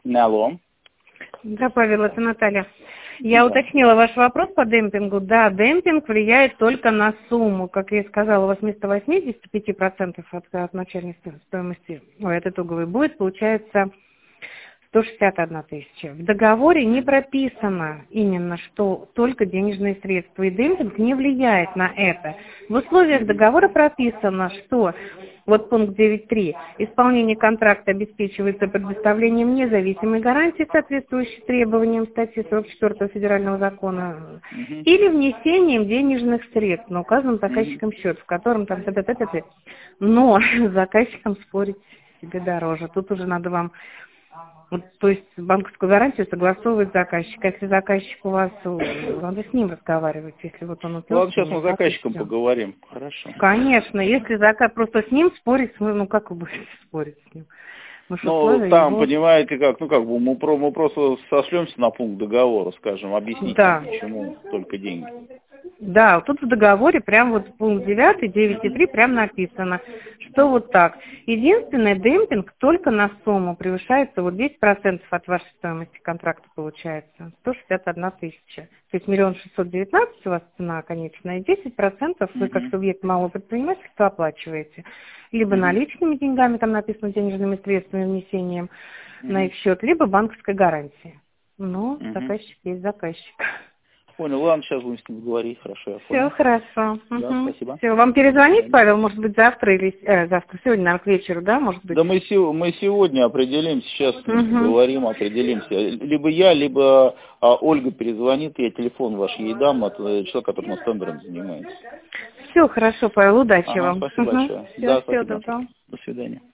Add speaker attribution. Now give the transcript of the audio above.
Speaker 1: Алло.
Speaker 2: Да, Павел, это Наталья. Я уточнила ваш вопрос по демпингу. Да, демпинг влияет только на сумму. Как я и сказала, у вас вместо 85% от начальной стоимости, от итоговой, будет, получается, 161 тысяча. В договоре не прописано именно, что только денежные средства, и демпинг не влияет на это. В условиях договора прописано, что, вот пункт 9.3, исполнение контракта обеспечивается предоставлением независимой гарантии, соответствующей требованиям статьи 44 Федерального закона, или внесением денежных средств на указанном заказчиком счет, в котором там т-т-т-т-т. Но с заказчиком спорить себе дороже. Тут уже надо вам... Вот, то есть банковскую гарантию согласовывает заказчик. Если заказчик у вас, надо с ним разговаривать, если вот он
Speaker 1: Ладно, сейчас мы с заказчиком поговорим. Хорошо.
Speaker 2: Конечно, если заказ просто с ним спорить, ну как вы будете спорить с ним?
Speaker 1: Ну, там, понимаете, как, мы просто сошлемся на пункт договора, скажем, объясните, почему только деньги.
Speaker 2: Да, тут в договоре прям вот пункт 9, 9.3 прям написано, что вот так. Единственное, демпинг только на сумму превышается вот 10% от вашей стоимости контракта получается, 161 тысяча. То есть 1 619 000 у вас цена конечная, и 10% вы как субъект малого предпринимательства оплачиваете. Либо наличными деньгами, там написано денежными средствами, внесением на их счет, либо банковской гарантией. Но заказчик есть заказчик.
Speaker 1: Понял, ладно, сейчас будем с ним говорить, хорошо.
Speaker 2: Все хорошо.
Speaker 1: Да, спасибо.
Speaker 2: Все, вам перезвонить, Павел, может быть, завтра или завтра, сегодня, наверное, к вечеру, да, может быть?
Speaker 1: Да мы сегодня определимся, сейчас говорим, определимся. Либо я, либо Ольга перезвонит, я телефон ваш ей дам от человека, который у нас тендером занимается.
Speaker 2: Все хорошо, Павел, удачи вам.
Speaker 1: Спасибо большое.
Speaker 2: Всего доброго.
Speaker 1: До свидания.